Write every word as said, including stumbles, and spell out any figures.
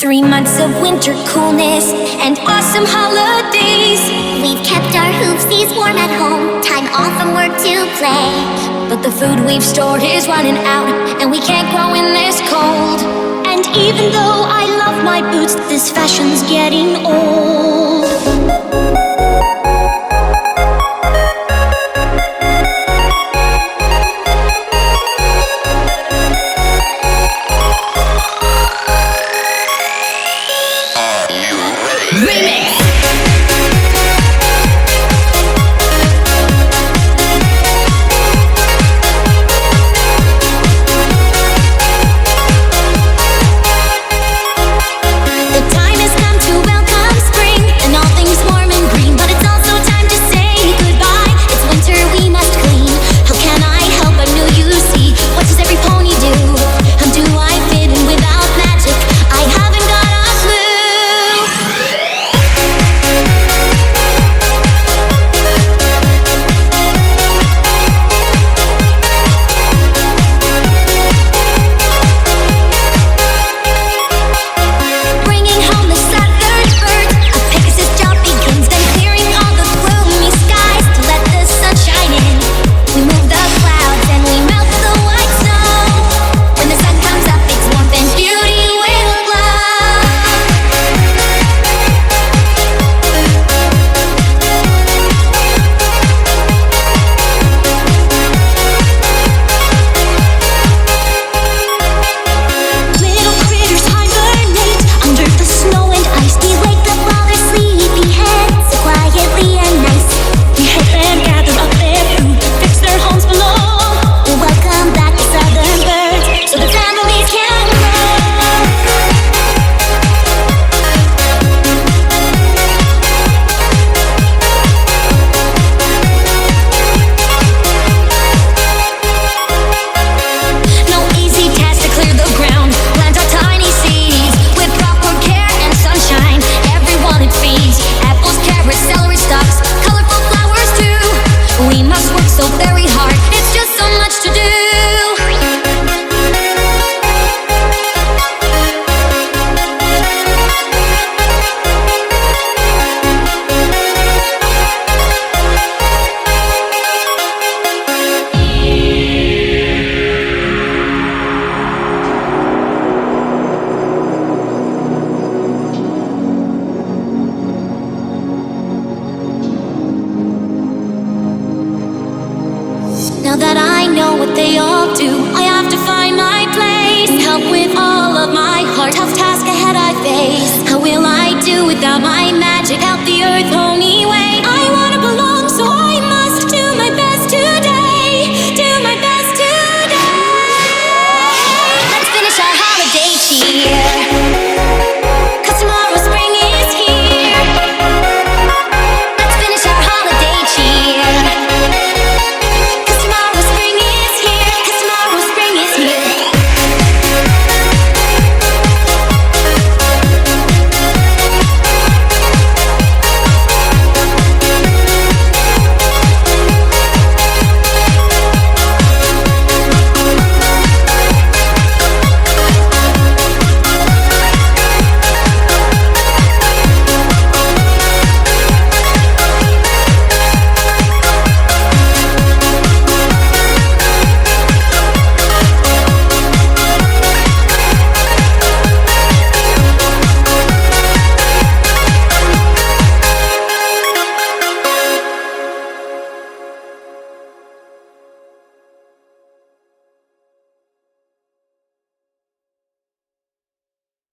Three months of winter coolness and awesome holidays. We've kept our hoopsies warm at home, time off from work to play. But the food we've stored is running out, and we can't grow in this cold. And even though I love my boots, this fashion's getting old. Now that I know what they all do, I have to find my place and help with all of my heart. Tough